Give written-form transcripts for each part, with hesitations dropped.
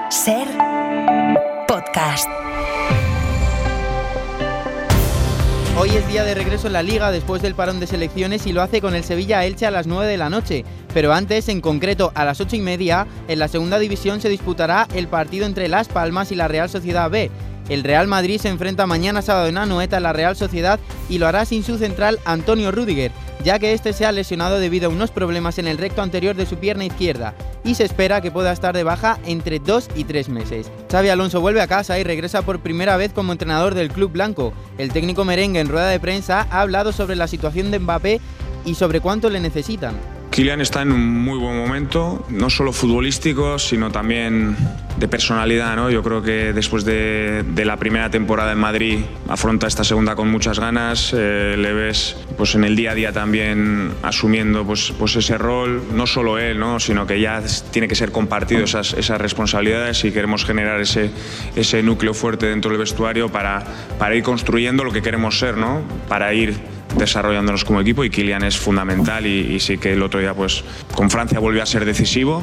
SER Podcast. Hoy es día de regreso en la Liga después del parón de selecciones y lo hace con el Sevilla-Elche a las 9 de la noche. Pero antes, en concreto a las 8:30, en la segunda división se disputará el partido entre Las Palmas y la Real Sociedad B. El Real Madrid se enfrenta mañana sábado en Anoeta a la Real Sociedad y lo hará sin su central Antonio Rüdiger, ya que este se ha lesionado debido a unos problemas en el recto anterior de su pierna izquierda y se espera que pueda estar de baja entre 2 y 3 meses. Xabi Alonso vuelve a casa y regresa por primera vez como entrenador del club blanco. El técnico merengue en rueda de prensa ha hablado sobre la situación de Mbappé y sobre cuánto le necesitan. Kylian está en un muy buen momento, no solo futbolístico, sino también de personalidad, ¿no? Yo creo que después de la primera temporada en Madrid afronta esta segunda con muchas ganas, le ves pues en el día a día también asumiendo pues ese rol, no solo él, ¿no? Sino que ya tiene que ser compartido esas responsabilidades y queremos generar ese núcleo fuerte dentro del vestuario para ir construyendo lo que queremos ser, ¿no? Para ir desarrollándonos como equipo, y Kylian es fundamental y sí que el otro día pues con Francia volvió a ser decisivo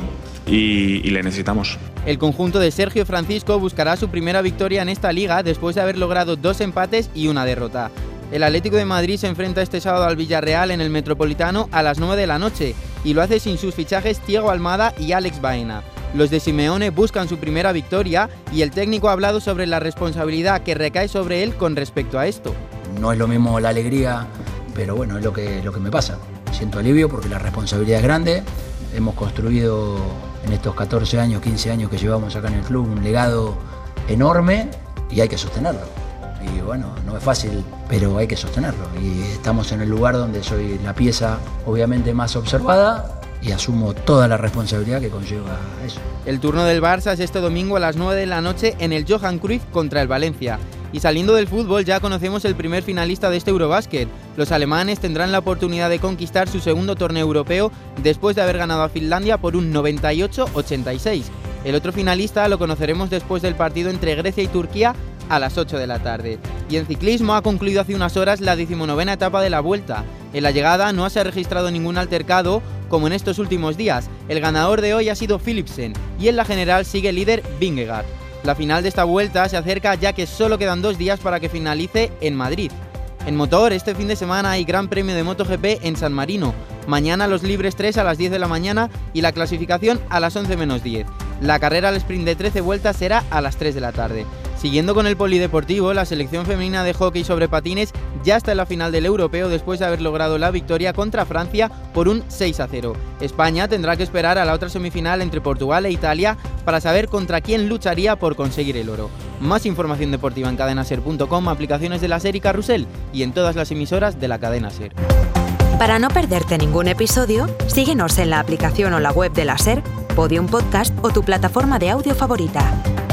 y le necesitamos. El conjunto de Sergio Francisco buscará su primera victoria en esta liga después de haber logrado 2 empates y una derrota. El Atlético de Madrid se enfrenta este sábado al Villarreal en el Metropolitano a las 9 de la noche y lo hace sin sus fichajes Thiago Almada y Alex Baena. Los de Simeone buscan su primera victoria y el técnico ha hablado sobre la responsabilidad que recae sobre él con respecto a esto. No es lo mismo la alegría, pero bueno, es lo que me pasa. Siento alivio porque la responsabilidad es grande. Hemos construido en estos 14 años, 15 años que llevamos acá en el club un legado enorme y hay que sostenerlo. Y bueno, no es fácil, pero hay que sostenerlo. Y estamos en el lugar donde soy la pieza obviamente más observada y asumo toda la responsabilidad que conlleva eso. El turno del Barça es este domingo a las 9 de la noche en el Johan Cruyff contra el Valencia. Y saliendo del fútbol ya conocemos el primer finalista de este Eurobasket. Los alemanes tendrán la oportunidad de conquistar su segundo torneo europeo después de haber ganado a Finlandia por un 98-86. El otro finalista lo conoceremos después del partido entre Grecia y Turquía a las 8 de la tarde. Y en ciclismo ha concluido hace unas horas la 19ª etapa de la Vuelta. En la llegada no se ha registrado ningún altercado como en estos últimos días. El ganador de hoy ha sido Philipsen y en la general sigue líder Vingegaard. La final de esta vuelta se acerca ya que solo quedan 2 días para que finalice en Madrid. En motor, este fin de semana hay Gran Premio de MotoGP en San Marino. Mañana los libres 3 a las 10 de la mañana y la clasificación a las 11 menos 10. La carrera al sprint de 13 vueltas será a las 3 de la tarde. Siguiendo con el polideportivo, la selección femenina de hockey sobre patines ya está en la final del europeo después de haber logrado la victoria contra Francia por un 6-0. España tendrá que esperar a la otra semifinal entre Portugal e Italia para saber contra quién lucharía por conseguir el oro. Más información deportiva en cadenaser.com, aplicaciones de la SER y Carrusel y en todas las emisoras de la cadena SER. Para no perderte ningún episodio, síguenos en la aplicación o la web de la SER, Podium Podcast o tu plataforma de audio favorita.